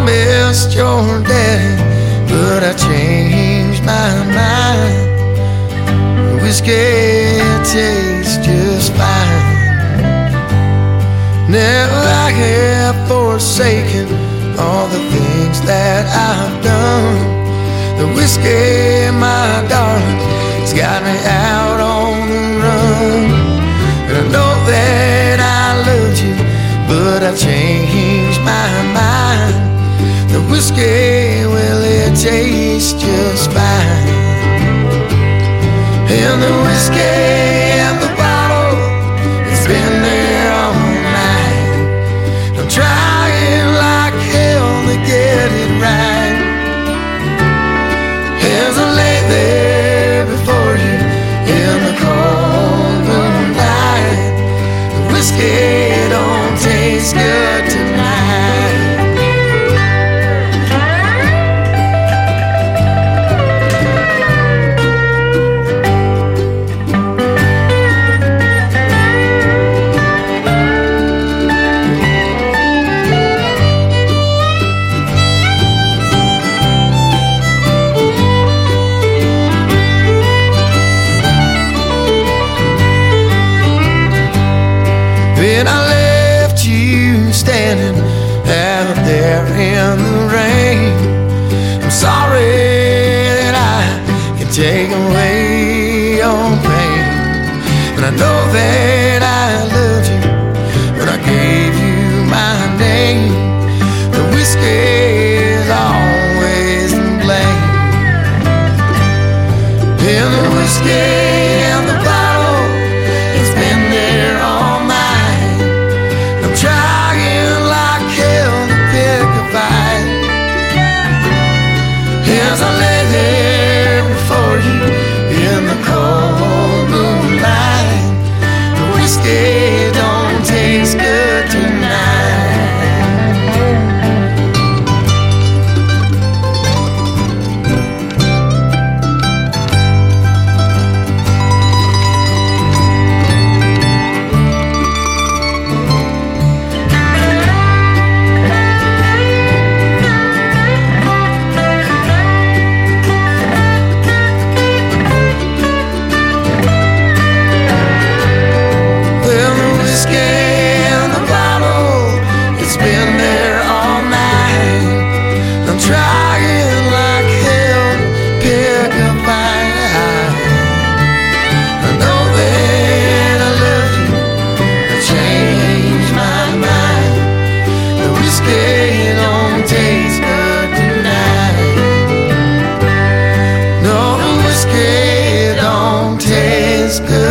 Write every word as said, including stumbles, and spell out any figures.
missed your daddy, but I changed my mind. Whiskey tastes just fine. Never I have forsaken all the things that I've done. The whiskey, my darling, has got me out on the run. And I know that I loved you, but I've changed my mind. The whiskey, well, it tastes just fine. And the whiskey and the bottle, it's been there all night. I'm trying like hell to get it right. As I lay there before you in the cold moonlight, the whiskey don't taste good tonight. Then I left you standing out there in the rain. I'm sorry that I can take away your pain, and I know that I loved you when I gave you my name. The whiskey is always to blame. And the whiskey and the bottle, it's been there all night. I'm trying like hell to pick a fight. As I lay there before you in the cold moonlight, the whiskey don't taste good tonight. Good.